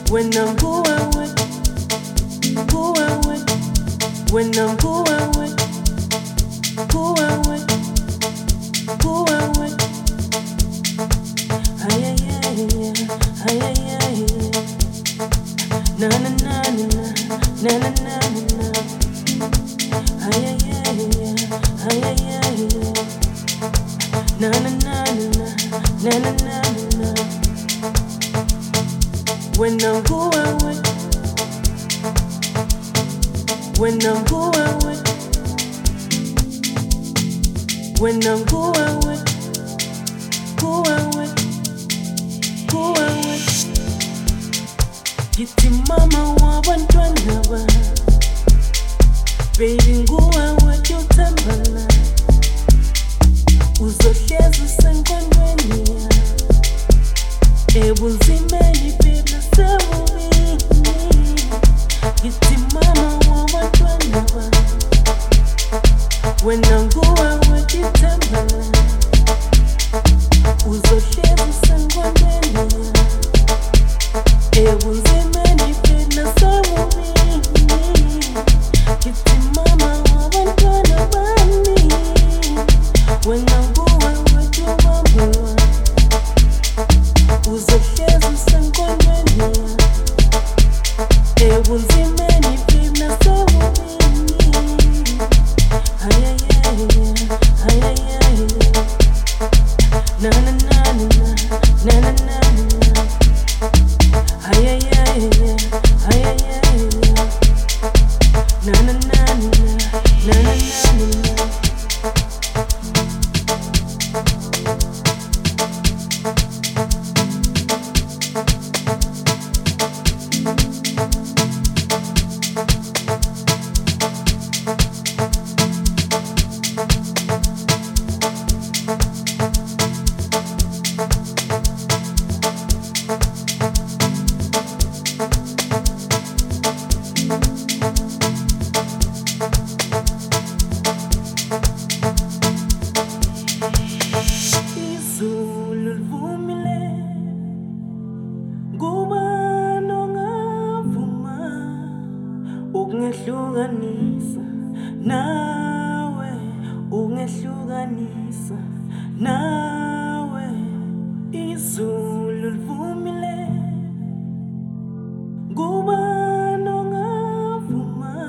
When I'm going with, when I'm going with, ay ay ay ay ay ay, na na na na na na na na, ay ay ay ay ay ay, na na na na na na na na. When I'm going with, when I'm going with, when I'm going with, githi mama wabantwana ba, baby nguwe wakuthembala, uzohlezi usenkondweni ebunzimeni baby sebubini, githi mama wabantwana ba, wena nguwe wakuthembala, uzohlezi usenkondweni ebunzimeni baby sebubini, githi mama wabantwana bami, wena nguwe wakuthembala, uzohlezi usenkondweni ebunzimeni baby sebubini, ay ay ay ay ay ay, na na na na na na na na, ay ay ay ay ay ay, na na na na na na na. Izulu livumile kuba nongavuma ukungehlukanisa nawe, ukungehlukanisa nawe. Izulu livumile kuba nongavuma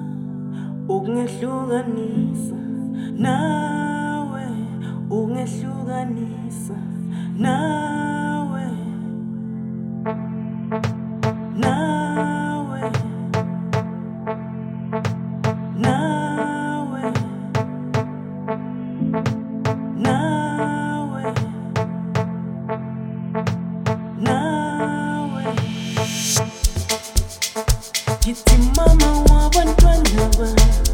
ukungehlukanisa nawe, ukungehlukanisa nawe, nawe, nawe, nawe, nawe, githi mama wabantwana ba,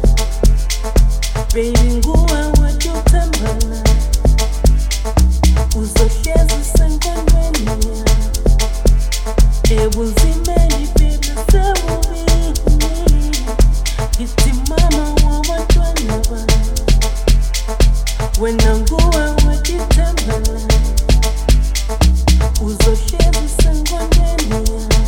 baby nguwe wakuthembala, uzohlezi usenkondweni ebunzimeni baby sebubini, githi mama wabantwana ba, wena nguwe wakuthembala, uzohlezi usenkondweni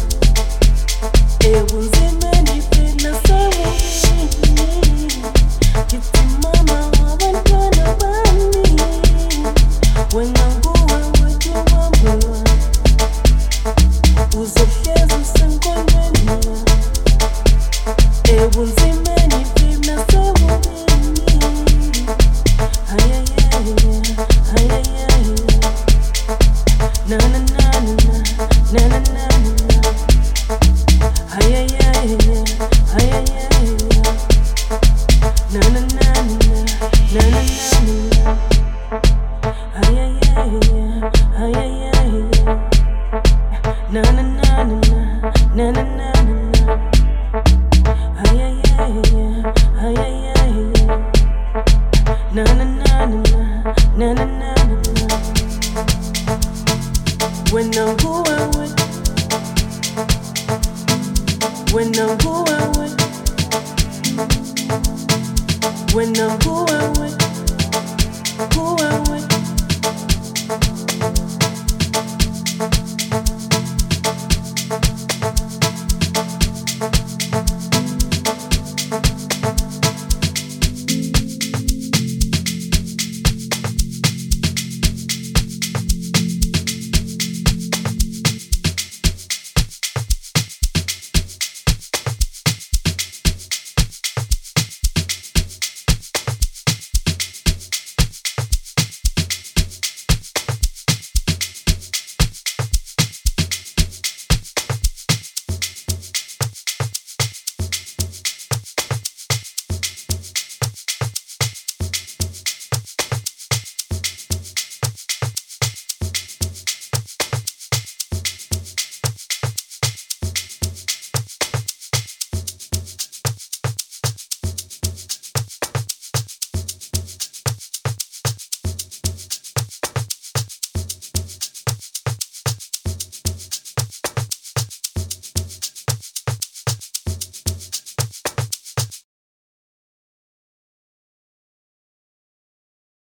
ebunzimeni baby sebubini, githi mama wabantwana bami, wena nguwe wakuthembala, uzohlezi usenkondweni ebunzimeni baby sebubini, ay ay ay ay ay ay, na na na na na na na na, ay ay ay ay ay ay, na na na na na na na, ay ay ay ay ay ay, na na na na na na na na, ay ay ay ay ay ay, na na na na na na na na. When I'm going with, when I'm going with, when I'm going with,